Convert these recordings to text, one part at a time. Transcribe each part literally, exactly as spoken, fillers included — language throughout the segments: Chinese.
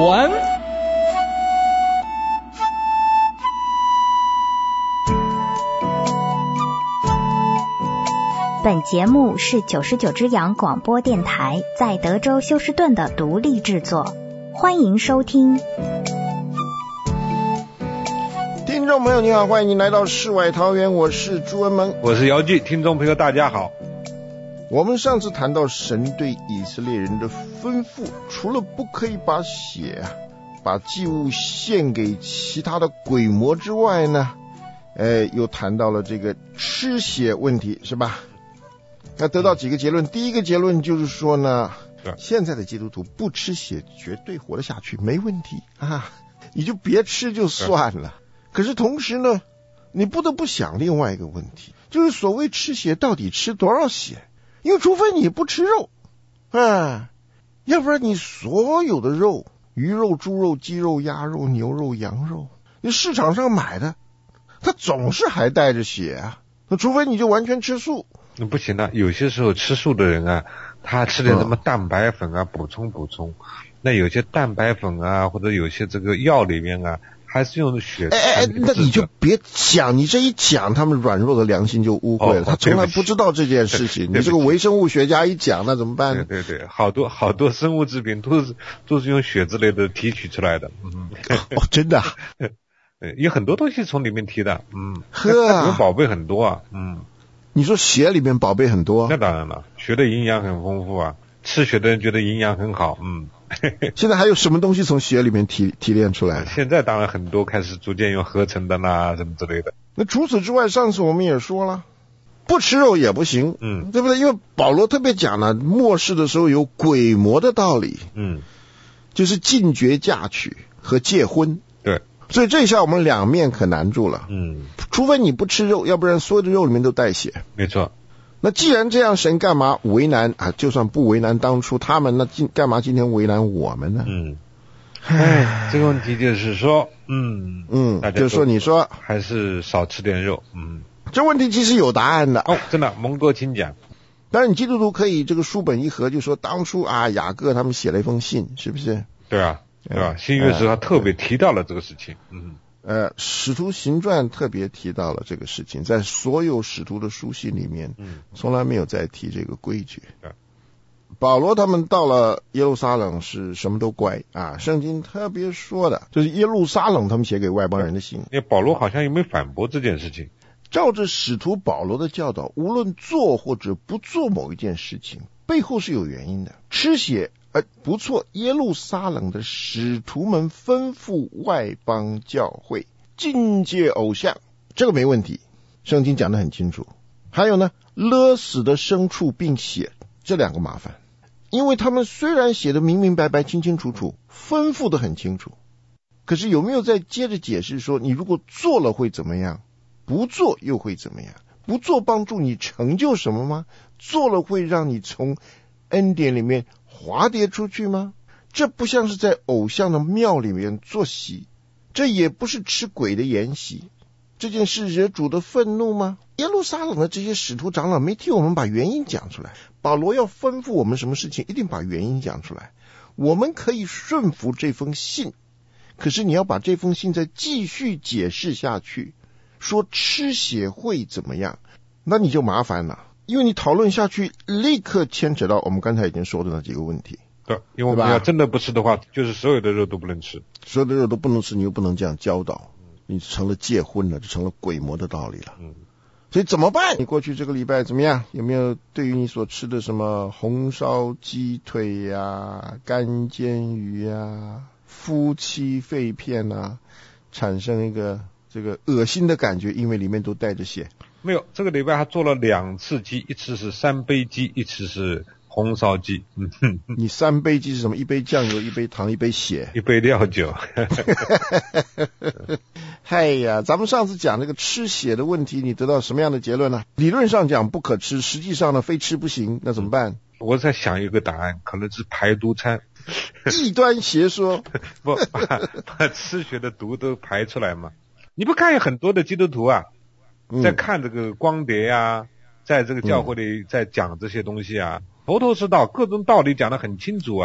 文。 本节目是九十九只羊广播电台在德州休斯顿的独立制作，欢迎收听。 听众朋友你好，欢迎您来到世外桃源，我是朱文萌， 我是姚记，听众朋友大家好。 我们上次谈到神对以色列人的吩咐，除了不可以把血啊把祭物献给其他的鬼魔之外呢，呃，又谈到了这个吃血问题，是吧？那得到几个结论，第一个结论就是说呢，现在的基督徒不吃血绝对活得下去，没问题啊，你就别吃就算了。可是同时呢，你不得不想另外一个问题，就是所谓吃血到底吃多少血？因为除非你不吃肉啊，要不然你所有的肉，鱼肉、猪肉、鸡肉、鸭肉、牛肉、羊肉，你市场上买的它总是还带着血啊，那除非你就完全吃素。 那不行啊，有些时候吃素的人啊，他吃点什么蛋白粉啊、嗯、补充补充，那有些蛋白粉啊或者有些这个药里面啊还是用血。 哎哎，那你就别讲，你这一讲他们软弱的良心就污秽了、哦、他从来不知道这件事情，你这个微生物学家一讲那怎么办呢？ 对对对，好多好多生物制品都是都是用血之类的提取出来的。嗯， 哦，真的、啊？ 对，有很多东西从里面提的。嗯， 呵， 有宝贝很多啊。嗯， 你说血里面宝贝很多？ 那当然了，血的营养很丰富啊，吃血的人觉得营养很好。嗯。 现在还有什么东西从血里面提提炼出来？ 现在当然很多开始逐渐用合成的啦，什么之类的。 那除此之外，上次我们也说了，不吃肉也不行，嗯，对不对？因为保罗特别讲了，末世的时候有鬼魔的道理，嗯，就是禁绝嫁娶和戒婚， 对， 所以这下我们两面可难住了，嗯，除非你不吃肉，要不然所有的肉里面都带血， 没错。 那既然这样，神干嘛为难啊？就算不为难当初他们，那今干嘛今天为难我们呢？嗯， 哎，这个问题就是说，嗯嗯，就是说你说还是少吃点肉，嗯， 这问题其实有答案的。 哦，真的，蒙哥请讲。 当然，你基督徒可以这个书本一合，就说当初啊，雅各他们写了一封信，是不是？ 对啊，对吧？新约时他特别提到了这个事情，嗯。 呃，使徒行传特别提到了这个事情，在所有使徒的书信里面，嗯，从来没有再提这个规矩。嗯，保罗他们到了耶路撒冷是什么都乖啊，圣经特别说的，就是耶路撒冷他们写给外邦人的信。 因为保罗好像也没反驳这件事情。 照着使徒保罗的教导，无论做或者不做某一件事情，背后是有原因的。吃血。呃，不错，耶路撒冷的使徒们吩咐外邦教会禁戒偶像，这个没问题，圣经讲得很清楚。还有呢，勒死的牲畜并血，这两个麻烦，因为他们虽然写得明明白白清清楚楚，吩咐得很清楚，可是有没有再接着解释说，你如果做了会怎么样，不做又会怎么样？不做帮助你成就什么吗？做了会让你从恩典里面滑跌出去吗？这不像是在偶像的庙里面做席，这也不是吃鬼的筵席。这件事惹主的愤怒吗？耶路撒冷的这些使徒长老没替我们把原因讲出来。保罗要吩咐我们什么事情，一定把原因讲出来。我们可以顺服这封信，可是你要把这封信再继续解释下去，说吃血会怎么样，那你就麻烦了。因为你讨论下去，立刻牵扯到我们刚才已经说的那几个问题。 对，因为我们要真的不吃的话，就是所有的肉都不能吃， 所有的肉都不能吃，你又不能这样教导，你成了戒荤了，就成了鬼魔的道理了。嗯，所以怎么办？你过去这个礼拜怎么样？有没有对于你所吃的什么红烧鸡腿呀、啊、干煎鱼呀、啊、夫妻肺片啊，产生一个这个恶心的感觉？因为里面都带着血。 没有，这个礼拜他做了两次鸡，一次是三杯鸡，一次是红烧鸡。嗯哼， 你三杯鸡是什么？一杯酱油，一杯糖，一杯血， 一杯料酒。 嗨呀，咱们上次讲那个吃血的问题，你得到什么样的结论呢？理论上讲不可吃，实际上呢非吃不行，那怎么办？ 我在想一个答案，可能是排毒餐。 异端邪说。 不把把吃血的毒都排出来吗？你不看有很多的基督徒啊，在看这个光碟啊，在这个教会里在讲这些东西啊，头头是道，各种道理讲得很清楚啊，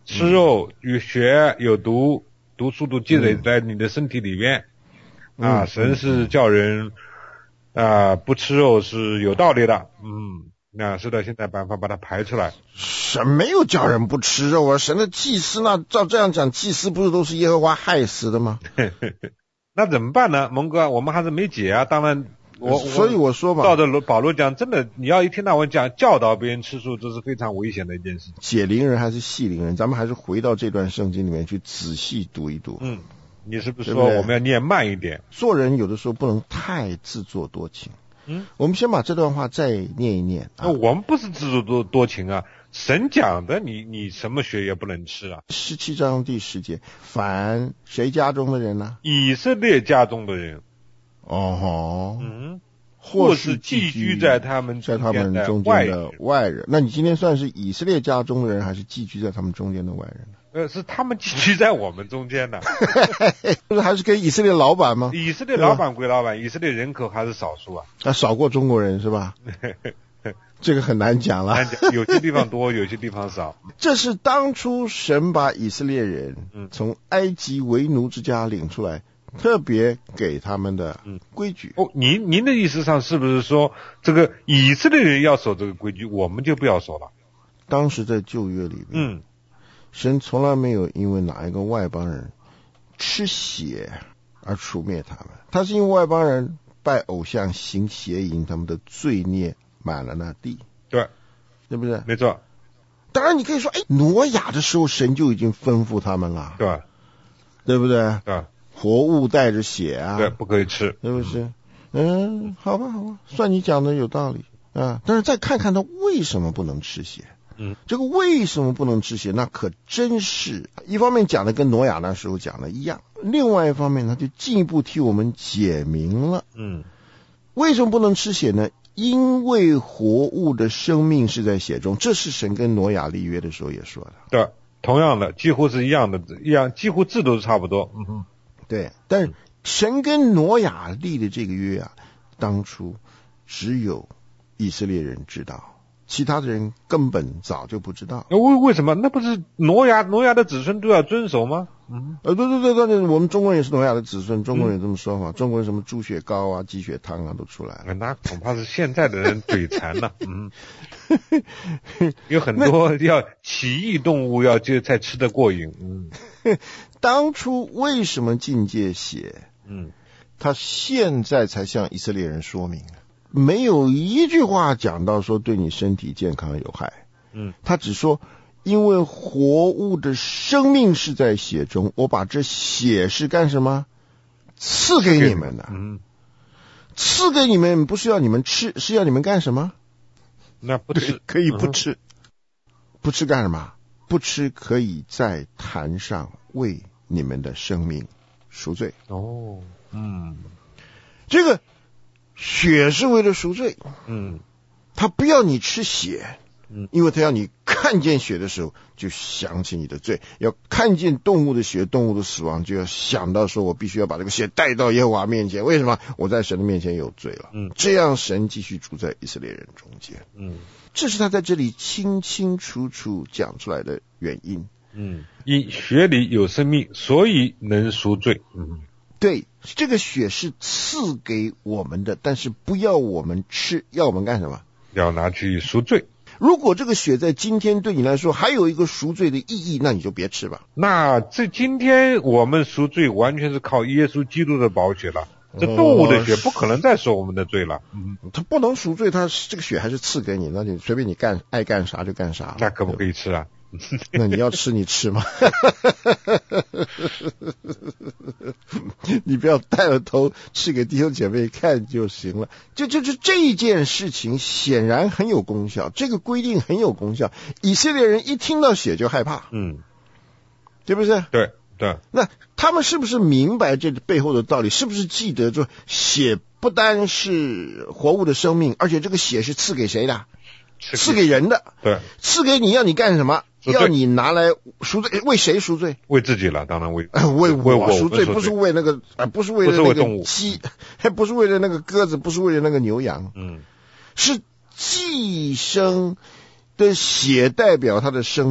吃肉有血有毒，毒素都积累在你的身体里面。嗯、啊，神是叫人啊不吃肉是有道理的。嗯。那是的，现在办法把它排出来。 神没有叫人不吃肉啊，神的祭司那照这样讲，祭司不是都是耶和华害死的吗？ 那怎么办呢，蒙哥？我们还是没解啊。当然我， 所以我说嘛， 照着保罗讲，真的，你要一天到晚讲教导别人吃素，这是非常危险的一件事。 解铃人还是系铃人，咱们还是回到这段圣经里面去仔细读一读。 嗯，你是不是说我们要念慢一点？ 做人有的时候不能太自作多情。 嗯， 我们先把这段话再念一念。 啊、我们不是自作多多情啊，神讲的你，你你什么血也不能吃啊。 十七章第十节，凡谁家中的人呢？ 以色列家中的人。 哦吼， 嗯， 或是寄居在他们在他们中间的外人。那你今天算是以色列家中的人，还是寄居在他们中间的外人呢？ 呃，是他们寄居在我们中间的。 不是还是跟以色列老板吗？ 以色列老板归老板，以色列人口还是少数啊。 啊，少过中国人是吧？这个很难讲了， 难讲，有些地方多，有些地方少。 这是当初神把以色列人从埃及为奴之家领出来，特别给他们的规矩。 哦，您您的意思上是不是说，这个以色列人要守这个规矩，我们就不要守了？ 当时在旧约里面， 嗯。 神从来没有因为哪一个外邦人吃血而除灭他们，他是因为外邦人拜偶像行邪淫，他们的罪孽满了那地。 对， 对不对？ 没错。 当然你可以说，哎，挪亚的时候神就已经吩咐他们了， 对， 对不对？ 对， 活物带着血啊， 对，不可以吃， 是不是？嗯，好吧，好吧，算你讲的有道理啊。但是再看看他为什么不能吃血。 嗯， 这个为什么不能吃血？那可真是一方面讲的跟挪亚那时候讲的一样，另外一方面他就进一步替我们解明了。 嗯， 为什么不能吃血呢？因为活物的生命是在血中，这是神跟挪亚立约的时候也说的。 对，同样的，几乎是一样的，一样，几乎字都是差不多。嗯哼， 对，但是神跟挪亚立的这个约啊，当初只有以色列人知道。其他的人根本早就不知道。 为为什么？那不是挪亚挪亚的子孙都要遵守吗？嗯， 呃，对对对对，我们中国人也是挪亚的子孙，中国人有这么说法。嗯、中国人什么猪血糕啊、鸡血汤啊都出来了。 那恐怕是现在的人嘴馋了。嗯，有很多要奇异动物要就才吃得过瘾。嗯， 当初为什么禁戒血？ 嗯， 他现在才向以色列人说明。没有一句话讲到说对你身体健康有害， 嗯， 他只说因为活物的生命是在血中，我把这血是干什么？赐给你们的， 嗯， 赐给你们不是要你们吃，是要你们干什么？ 那不吃可以不吃，嗯、不吃干什么？不吃可以在坛上为你们的生命赎罪。 哦，嗯， 这个。血是为了赎罪， 嗯， 他不要你吃血， 嗯， 因为他要你看见血的时候就想起你的罪，要看见动物的血、动物的死亡，就要想到说我必须要把这个血带到耶和华面前。为什么？我在神的面前有罪了。 嗯， 这样神继续住在以色列人中间。 嗯， 这是他在这里清清楚楚讲出来的原因。 嗯，因血里有生命，所以能赎罪。嗯。 对，这个血是赐给我们的，但是不要我们吃，要我们干什么？ 要拿去赎罪。 如果这个血在今天对你来说还有一个赎罪的意义，那你就别吃吧。 那这今天我们赎罪完全是靠耶稣基督的宝血了，这动物的血不可能再赎我们的罪了。 嗯，它不能赎罪，它这个血还是赐给你，那你随便你干爱干啥就干啥。 那可不可以吃啊？ 那你要吃你吃吗？你不要带了头吃给弟兄姐妹看就行了。就就就这件事情显然很有功效，这个规定很有功效。以色列人一听到血就害怕， 嗯， 对不对？ 对对。 那他们是不是明白这背后的道理？是不是记得说血不单是活物的生命，而且这个血是赐给谁的？赐给人的。 对， 赐给你要你干什么？要你拿来赎罪，为谁赎罪？ 为自己了，当然为为我赎罪，不是为那个啊，不是为了那个鸡，还不是为了那个鸽子，不是为了那个牛羊， 嗯， 是寄生的血代表他的生命，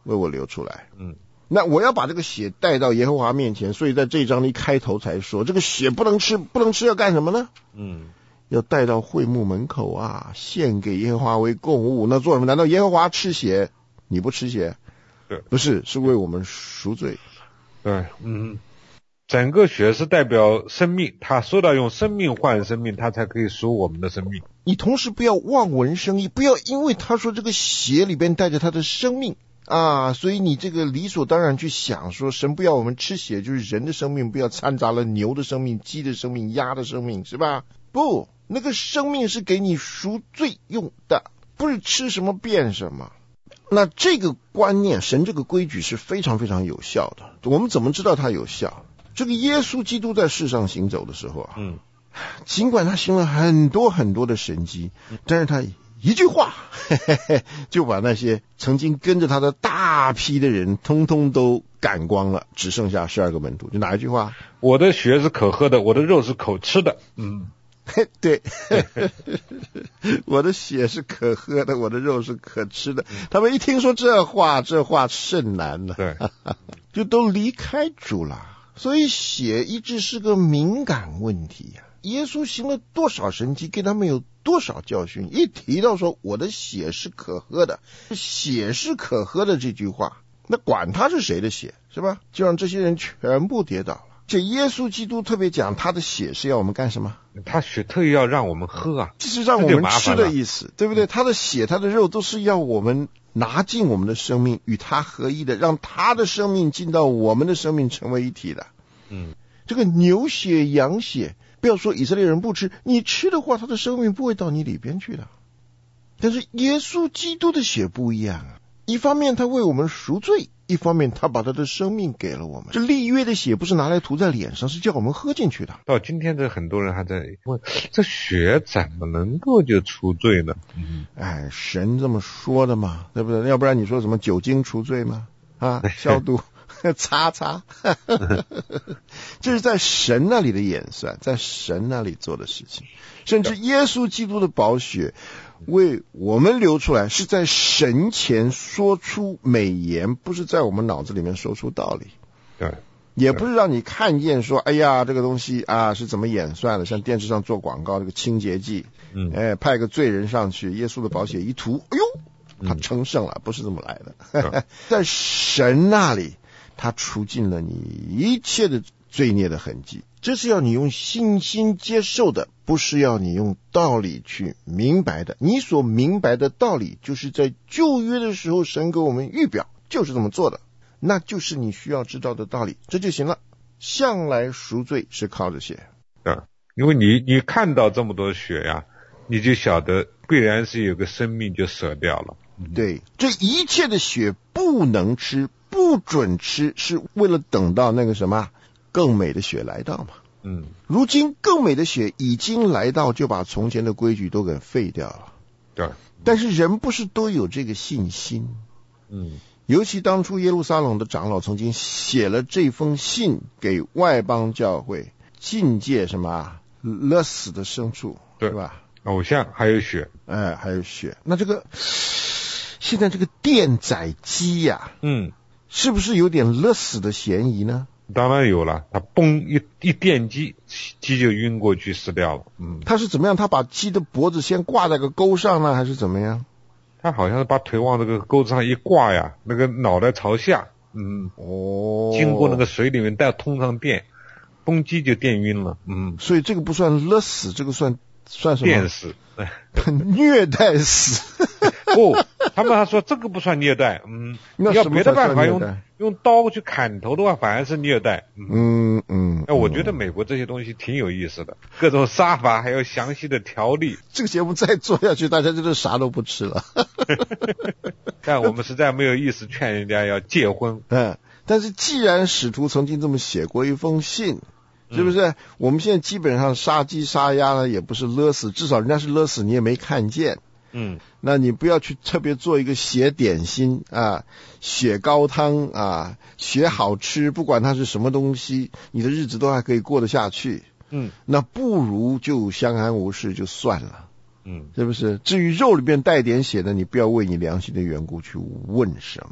为我流出来。 嗯， 那我要把这个血带到耶和华面前，所以在这一章的一开头才说，这个血不能吃，不能吃要干什么呢？ 嗯， 要带到会幕门口啊，献给耶和华为供物。那做什么？难道耶和华吃血，你不吃血？ 对， 不是，是为我们赎罪。 对，嗯，整个血是代表生命，他说到用生命换生命，他才可以赎我们的生命。 你同时不要望文生义，不要因为他说这个血里边带着他的生命啊，所以你这个理所当然去想说，神不要我们吃血，就是人的生命不要掺杂了牛的生命、鸡的生命、鸭的生命，是吧？不，那个生命是给你赎罪用的，不是吃什么变什么。那这个观念，神这个规矩是非常非常有效的。我们怎么知道它有效？这个耶稣基督在世上行走的时候啊， 嗯， 尽管他行了很多很多的神迹，但是他一句话嘿嘿嘿就把那些曾经跟着他的大批的人通通都赶光了，只剩下十二个门徒。就哪一句话？ 我的血是可喝的，我的肉是可吃的。嗯， 对，我的血是可喝的，我的肉是可吃的。他们一听说这话，这话甚难了， 对， 就都离开主了。所以血一直是个敏感问题呀、啊。耶稣行了多少神迹，给他们有多少教训，一提到说我的血是可喝的，血是可喝的这句话，那管他是谁的血，是吧？就让这些人全部跌倒了。这耶稣基督特别讲他的血是要我们干什么？ 他血特意要让我们喝啊， 这是让我们吃的意思，对不对？他的血他的肉都是要我们拿进我们的生命，与他合一的，让他的生命进到我们的生命，成为一体的。 嗯， 这个牛血羊血，不要说以色列人不吃，你吃的话他的生命不会到你里边去的。但是耶稣基督的血不一样啊，一方面他为我们赎罪，一方面他把他的生命给了我们。这立约的血不是拿来涂在脸上，是叫我们喝进去的。 到今天这很多人还在问，这血怎么能够就除罪呢？ 嗯，哎，神这么说的嘛，对不对？要不然你说什么酒精除罪吗？啊，消毒擦擦这是在神那里的演算，在神那里做的事情。甚至耶稣基督的宝血为我们流出来，是在神前说出美言，不是在我们脑子里面说出道理。 对， 也不是让你看见说，哎呀，这个东西啊是怎么演算的，像电视上做广告这个清洁剂， 嗯， 哎，派个罪人上去，耶稣的宝血一涂，哎呦，他成圣了，不是这么来的。 嗯、 在神那里，他除尽了你一切的罪孽的痕迹，这是要你用信心接受的，不是要你用道理去明白的。你所明白的道理，就是在旧约的时候神给我们预表，就是这么做的，那就是你需要知道的道理，这就行了。向来赎罪是靠着血， 对，因为你你看到这么多血呀，你就晓得必然是有个生命就舍掉了。 对，这一切的血不能吃，不准吃，是为了等到那个什么更美的血来到嘛。 嗯， 如今更美的血已经来到，就把从前的规矩都给废掉了。 对， 但是人不是都有这个信心？ 嗯， 尤其当初耶路撒冷的长老曾经写了这封信给外邦教会，禁戒什么勒死的牲畜，对吧？ 偶像还有血， 哎，还有血。那这个现在这个电宰鸡呀、啊， 嗯， 是不是有点勒死的嫌疑呢？ 当然有了，他嘣一一电击，鸡就晕过去死掉了。嗯， 他是怎么样？他把鸡的脖子先挂在个钩上呢，还是怎么样？ 他好像是把腿往这个钩子上一挂呀，那个脑袋朝下，嗯， 哦， 经过那个水里面再通上电，嘣鸡就电晕了。嗯， 所以这个不算勒死，这个算算什么？ 电死， 虐待死。 不，他们还说这个不算虐待。嗯，你要别的办法用用刀去砍头的话，反而是虐待。 嗯嗯， 哎，我觉得美国这些东西挺有意思的，各种杀法还有详细的条例。 这个节目再做下去，大家真的啥都不吃了。 但我们实在没有意思劝人家要戒荤。 嗯，但是既然使徒曾经这么写过一封信，是不是？嗯、我们现在基本上杀鸡杀鸭呢，也不是勒死，至少人家是勒死，你也没看见。 嗯， 那你不要去特别做一个血点心啊，血高汤啊，血好吃，不管它是什么东西，你的日子都还可以过得下去。 嗯， 那不如就相安无事就算了。 嗯， 是不是？至于肉里面带点血的，你不要为你良心的缘故去问什么。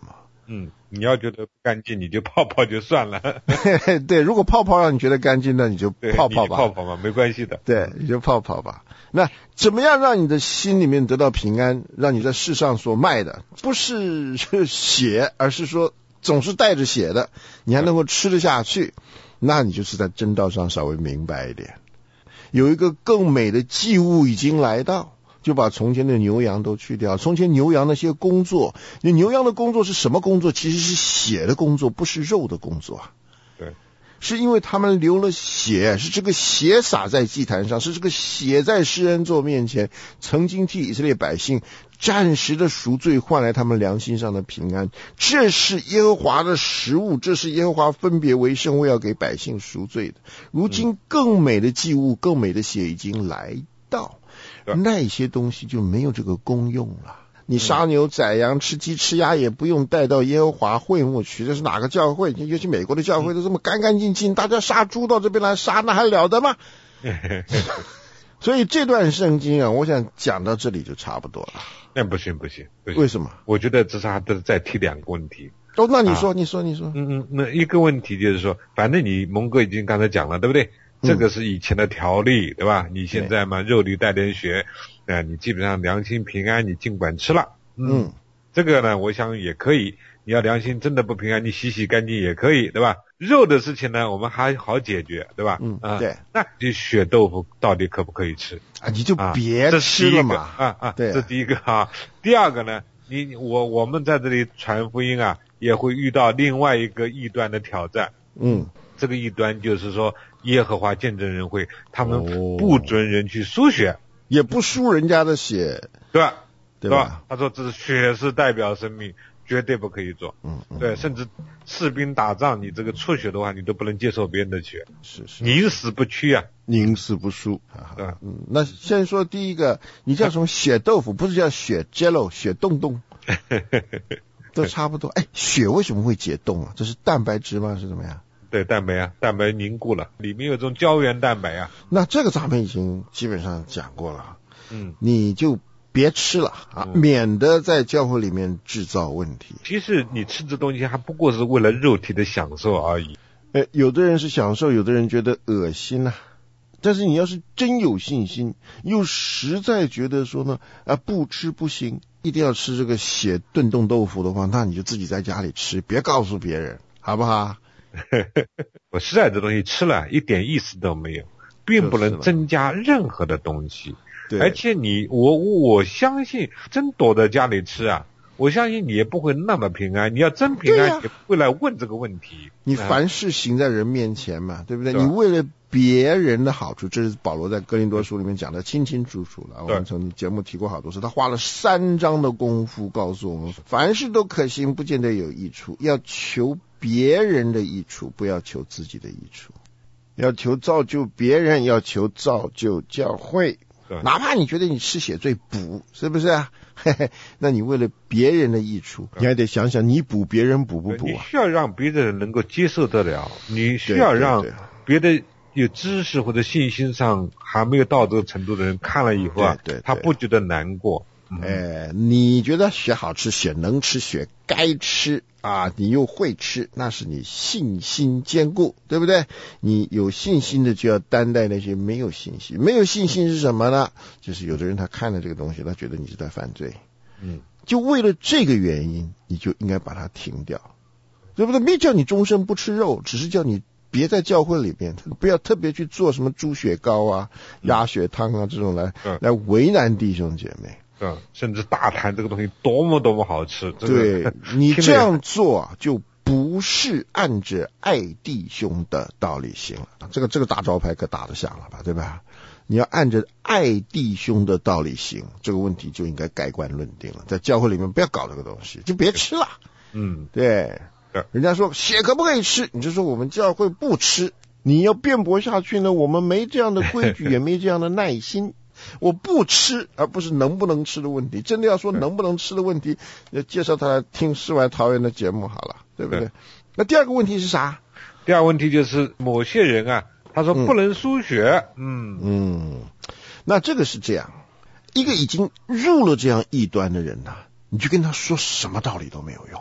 嗯，你要觉得不干净，你就泡泡就算了。 对，如果泡泡让你觉得干净，那你就泡泡吧， 泡泡吧，没关系的。 对，你就泡泡吧。那怎么样让你的心里面得到平安？让你在世上所卖的不是血，而是说总是带着血的，你还能够吃得下去，那你就是在真道上稍微明白一点。有一个更美的祭物已经来到，就把从前的牛羊都去掉。从前牛羊那些工作，牛羊的工作是什么工作？其实是血的工作，不是肉的工作。 对， 是因为他们流了血，是这个血洒在祭坛上，是这个血在施恩座面前曾经替以色列百姓暂时的赎罪，换来他们良心上的平安。这是耶和华的食物，这是耶和华分别为圣，为要给百姓赎罪的。如今更美的祭物，更美的血已经来到，那些东西就没有这个功用了。你杀牛宰羊吃鸡吃鸭也不用带到耶和华会幕去，这是哪个教会？尤其美国的教会都这么干干净净，大家杀猪到这边来杀，那还了得吗？所以这段圣经啊，我想讲到这里就差不多了。 那不行不行不行， 为什么？ 我觉得这是他的再提两个问题。 哦，那你说、啊、你说你说嗯嗯，那一个问题就是说，反正你蒙哥已经刚才讲了，对不对？这个是以前的条例，对吧？你现在嘛，肉里带点血，呃，你基本上良心平安，你尽管吃了。嗯，嗯这个呢，我想也可以。你要良心真的不平安，你洗洗干净也可以，对吧？肉的事情呢，我们还好解决，对吧？ 嗯，啊、对。 那这血豆腐到底可不可以吃啊？你就别吃了嘛。 啊啊， 对啊， 这第一个啊。第二个呢，你我我们在这里传福音啊，也会遇到另外一个异端的挑战。 嗯， 这个异端就是说，耶和华见证人会，他们不准人去输血，哦、 也不输人家的血， 对吧？ 对吧？ 他说这是血是代表生命，绝对不可以做。 嗯，嗯对，甚至士兵打仗，你这个出血的话，你都不能接受别人的血， 是是， 宁死不屈啊， 宁死不输。 对， 嗯，那先说第一个，你叫什么血豆腐？不是叫血 jello 血洞洞，都差不多。哎，血为什么会解冻啊？这是蛋白质吗？是怎么样？ 对，蛋白啊，蛋白凝固了，里面有种胶原蛋白啊。 那这个咱们已经基本上讲过了。 嗯， 你就别吃了啊， 嗯、 免得在教会里面制造问题。 其实你吃这东西还不过是为了肉体的享受而已。 哎，有的人是享受，有的人觉得恶心啊。但是你要是真有信心，又实在觉得说呢，啊，不吃不行，一定要吃这个血炖冻豆腐的话，那你就自己在家里吃，别告诉别人，好不好？ 我实在这东西吃了一点意思都没有，并不能增加任何的东西。 对， 而且你我我相信真躲在家里吃啊，我相信你也不会那么平安。你要真平安，也不会来问这个问题。 你凡事行在人面前嘛，对不对？ 对， 你为了别人的好处，这是保罗在哥林多书里面讲的清清楚楚了。我们曾经节目提过好多次，他花了三章的功夫告诉我们，凡事都可行，不见得有益处，要求别人的益处，不要求自己的益处。要求造就别人，要求造就教会。哪怕你觉得你吃血最补，是不是啊？嘿嘿，那你为了别人的益处，你还得想想你补别人补不补啊？ 你需要让别的人能够接受得了，你需要让别的有知识或者信心上还没有到这个程度的人看了以后啊， 对对对， 他不觉得难过。 哎，你觉得血好吃，血能吃，血该吃啊，你又会吃，那是你信心坚固，对不对？你有信心的就要担待那些没有信心。没有信心是什么呢？就是有的人他看了这个东西，他觉得你是在犯罪， 嗯， 就为了这个原因，你就应该把它停掉，对不对？没叫你终身不吃肉，只是叫你别在教会里面，不要特别去做什么猪血糕啊、鸭血汤啊这种来、嗯、来为难弟兄姐妹。 嗯，甚至大谈这个东西多么多么好吃，这个、 对你这样做就不是按着爱弟兄的道理行了。这个这个大招牌可打得响了吧，对吧？你要按着爱弟兄的道理行，这个问题就应该盖棺论定了。在教会里面不要搞这个东西，就别吃了。 嗯， 对，人家说血可不可以吃，你就说我们教会不吃。你要辩驳下去呢，我们没这样的规矩，也没这样的耐心。我不吃，而不是能不能吃的问题。真的要说能不能吃的问题，要介绍他来听世外桃源的节目好了，对不对？对，那第二个问题是啥？ 第二个问题就是某些人啊，他说不能输血。嗯嗯, 嗯，那这个是这样，一个已经入了这样异端的人呐、啊，你就跟他说什么道理都没有用。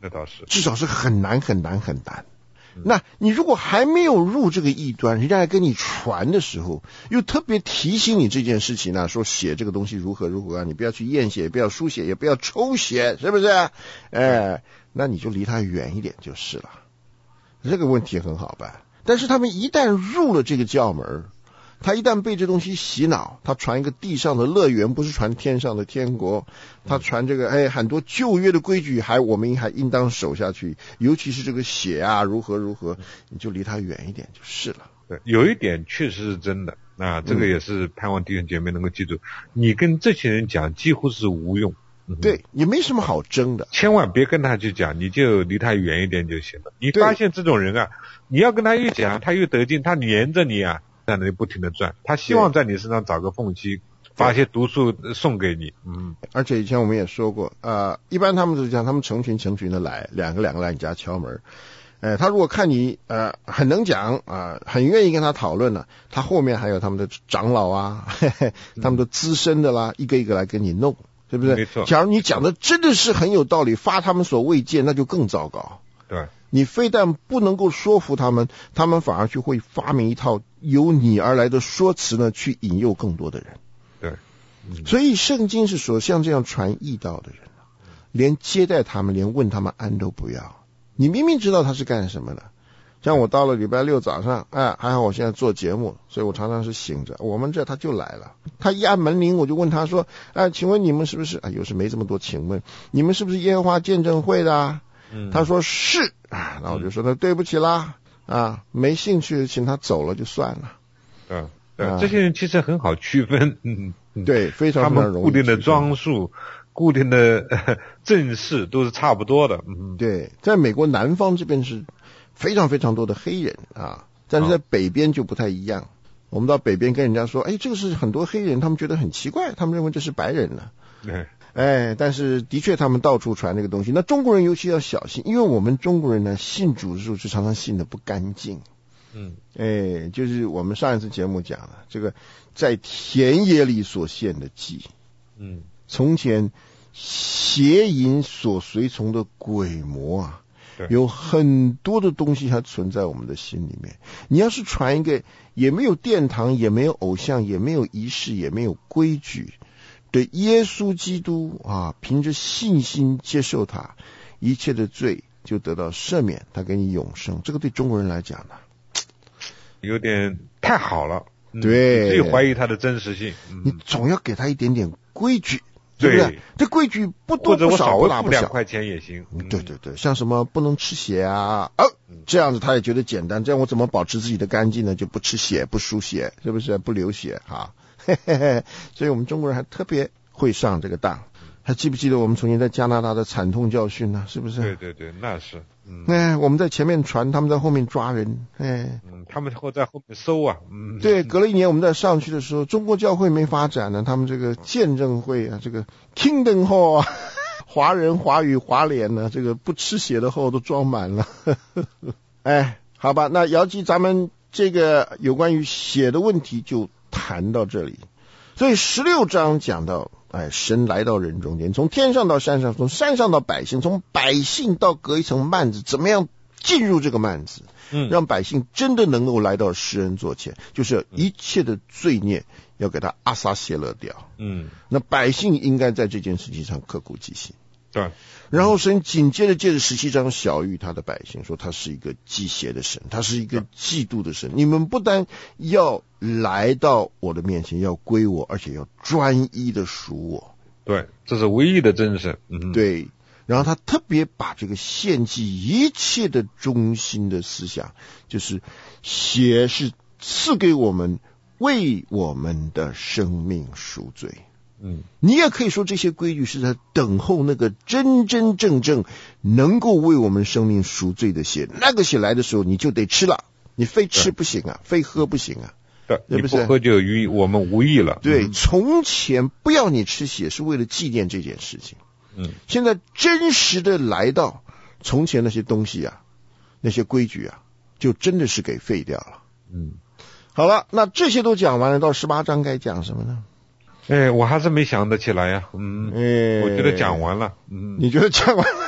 那倒是， 至少是很难很难很难。那你如果还没有入这个异端，人家来跟你传的时候，又特别提醒你这件事情呢、啊，说血这个东西如何如何啊，你不要去验血，不要输血，也不要抽血，是不是？哎，那你就离他远一点就是了。这个问题很好办，但是他们一旦入了这个教门，他一旦被这东西洗脑，他传一个地上的乐园，不是传天上的天国，他传这个哎很多旧约的规矩，还我们还应当守下去，尤其是这个血啊如何如何，你就离他远一点就是了。 对，有一点确实是真的，啊，这个也是盼望弟兄姐妹能够记住，嗯、你跟这些人讲几乎是无用。嗯、 对，也没什么好争的， 千万别跟他去讲，你就离他远一点就行了。你发现这种人啊，你要跟他一讲，他又得劲，他黏着你啊，在那里不停的转，他希望在你身上找个缝隙，把些毒素送给你。嗯， 而且以前我们也说过，呃，一般他们是讲，他们成群成群的来，两个两个来你家敲门。呃，他如果看你呃很能讲啊、呃，很愿意跟他讨论了，他后面还有他们的长老啊，嘿嘿他们的资深的啦，一个一个来跟你弄。对不对？ 没错。 假如你讲的真的是很有道理，发他们所未见，那就更糟糕。 对，你非但不能够说服他们，他们反而就会发明一套由你而来的说辞呢，去引诱更多的人。 对， 嗯、所以圣经是说，像这样传义道的人，连接待他们，连问他们安都不要。你明明知道他是干什么的。像我到了礼拜六早上，哎，还好我现在做节目，所以我常常是醒着。我们这他就来了，他一按门铃，我就问他说：“哎，请问你们是不是？啊，有时没这么多请问，你们是不是耶和华见证会的、啊？”嗯，他说是啊，那我就说那对不起啦，啊，没兴趣，请他走了就算了。 嗯，对，啊、这些人其实很好区分，嗯， 对，非常非常容易。 他们固定的装束、固定的呃阵势都是差不多的。嗯， 对，在美国南方这边是。非常非常多的黑人啊，但是在北边就不太一样。我们到北边跟人家说，哎，这个是很多黑人，他们觉得很奇怪，他们认为这是白人了。 对， 哎，但是的确他们到处传这个东西。那中国人尤其要小心，因为我们中国人呢，信主的时候是常常信的不干净。 嗯， 哎，就是我们上一次节目讲了，这个在田野里所献的祭， 嗯， 从前邪淫所随从的鬼魔啊。有很多的东西还存在我们的心里面。你要是传一个也没有殿堂，也没有偶像，也没有仪式，也没有规矩的耶稣基督啊，凭着信心接受他，一切的罪就得到赦免，他给你永生。这个对中国人来讲呢， 有点太好了。 嗯、对， 自己怀疑他的真实性。嗯、 你总要给他一点点规矩。对不对？这规矩不多不少，不大不小， 两块钱也行。 嗯、对对对，像什么不能吃血啊，哦，这样子他也觉得简单。这样我怎么保持自己的干净呢？就不吃血，不输血，是不是？不流血哈。嘿嘿嘿，所以我们中国人还特别会上这个当。还记不记得我们曾经在加拿大的惨痛教训呢？是不是？ 对对对，那是。嗯， 哎，我们在前面传，他们在后面抓人，哎， 嗯，他们会在后面搜啊，嗯， 对，隔了一年我们在上去的时候，中国教会没发展呢，他们这个见证会啊，这个 Kingdom Hall 啊，华人华语华联呢，这个不吃血的后都装满了，哎，好吧，那姚记咱们这个有关于血的问题就谈到这里，所以十六章讲到。哎，神来到人中间，从天上到山上，从山上到百姓，从百姓到隔一层幔子，怎么样进入这个幔子？嗯，让百姓真的能够来到施恩座前，就是一切的罪孽要给他阿撒谢勒掉。嗯，那百姓应该在这件事情上刻骨记心。 对， 然后神紧接着借着十七章小谕他的百姓说，他是一个忌邪的神，他是一个嫉妒的神。你们不但要来到我的面前，要归我，而且要专一的属我。 对，这是唯一的真神。嗯， 对。然后他特别把这个献祭一切的中心的思想，就是血是赐给我们，为我们的生命赎罪。嗯，你也可以说这些规矩是在等候那个真真正正能够为我们生命赎罪的血，那个血来的时候你就得吃了，你非吃不行啊，非喝不行啊。 对，你不喝就与我们无异了。 对，从前不要你吃血是为了纪念这件事情。嗯，现在真实的来到，从前那些东西啊，那些规矩啊，就真的是给废掉了。嗯，好了，那这些都讲完了，到十八章该讲什么呢？ 哎，我还是没想得起来呀。嗯，哎，我觉得讲完了。嗯， 你觉得讲完了？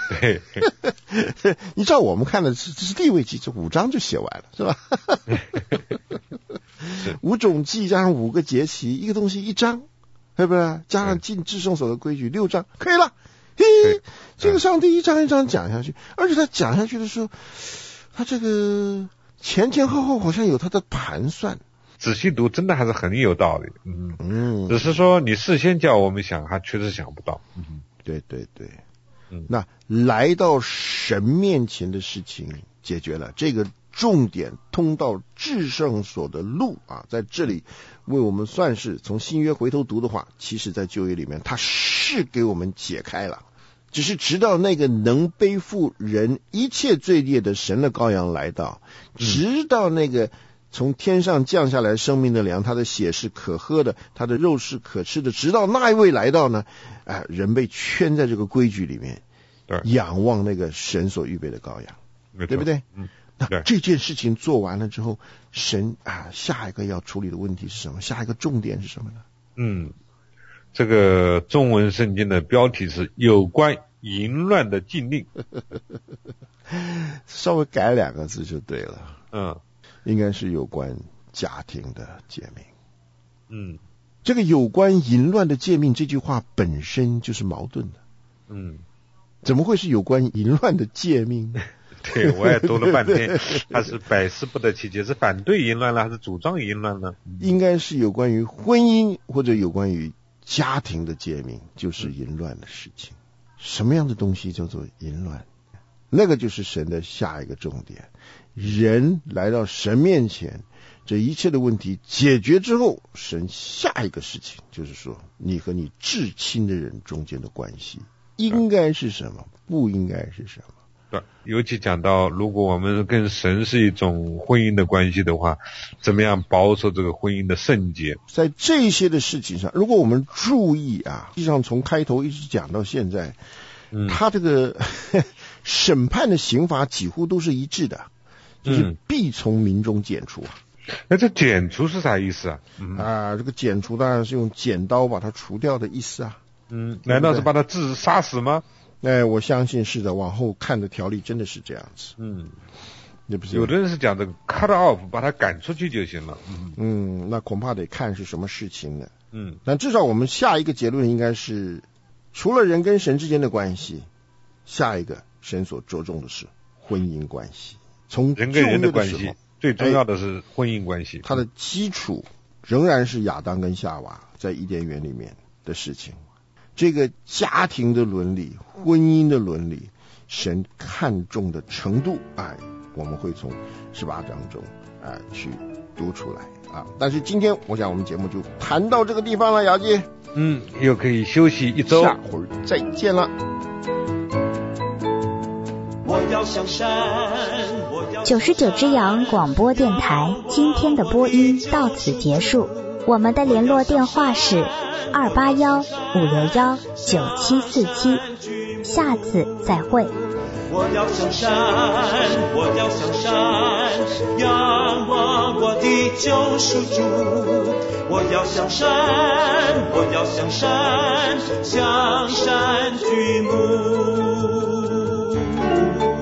对， 你照我们看的是这是立位记，这五章就写完了，是吧？五种祭加上五个节期，一个东西一章，对不对？加上进至圣所的规矩六章，可以了。嘿，这个上帝一章一章讲下去，而且他讲下去的时候，他这个前前后后好像有他的盘算。 仔细读真的还是很有道理。嗯嗯， 只是说你事先叫我们想，还确实想不到。 嗯，对对对。 嗯， 那来到神面前的事情解决了，这个重点通到至圣所的路啊，在这里为我们算是从新约回头读的话，其实在旧约里面他是给我们解开了，只是直到那个能背负人一切罪孽的神的羔羊来到，直到那个从天上降下来生命的粮，他的血是可喝的，他的肉是可吃的，直到那一位来到呢，哎、呃，人被圈在这个规矩里面， 对， 仰望那个神所预备的羔羊，对不对？ 嗯， 那这件事情做完了之后，神啊，下一个要处理的问题是什么？下一个重点是什么呢？ 嗯，这个中文圣经的标题是有关淫乱的禁令， 稍微改两个字就对了。 嗯。 应该是有关家庭的诫命。 嗯， 这个有关淫乱的诫命这句话本身就是矛盾的。 嗯， 怎么会是有关淫乱的诫命？ 对，我也读了半天，他是百思不得其解，是反对淫乱了还是主张淫乱呢？ 应该是有关于婚姻或者有关于家庭的诫命，就是淫乱的事情。什么样的东西叫做淫乱？那个就是神的下一个重点。人来到神面前，这一切的问题解决之后，神下一个事情就是说，你和你至亲的人中间的关系应该是什么，不应该是什么。 对，尤其讲到如果我们跟神是一种婚姻的关系的话，怎么样保守这个婚姻的圣洁。 在这些的事情上，如果我们注意啊，实际上从开头一直讲到现在，嗯、他这个审判的刑罚几乎都是一致的，就是必从民中剪除啊。 那这剪除是啥意思啊？嗯、 啊，这个剪除当然是用剪刀把它除掉的意思啊。 嗯，难道是把它致杀死吗？ 哎，我相信是的。往后看的条例真的是这样子。 嗯， 对不对？ 有的人是讲这个 cut off， 把它赶出去就行了。 嗯嗯，那恐怕得看是什么事情呢。 嗯， 但至少我们下一个结论应该是，除了人跟神之间的关系，下一个神所着重的是婚姻关系。从人跟人的关系，最重要的是婚姻关系。 它的基础仍然是亚当跟夏娃在伊甸园里面的事情。这个家庭的伦理、婚姻的伦理，神看重的程度，哎，我们会从十八章中哎去读出来啊。但是今天我想我们节目就谈到这个地方了，雅姐。 嗯，又可以休息一周， 下回再见了。 九十九只羊广播电台今天的播音到此结束，我们的联络电话是二八幺五六幺九七四七，下次再会。 我要向山，我要向山，仰望我的救赎主。我要向山，我要向山，向山举目。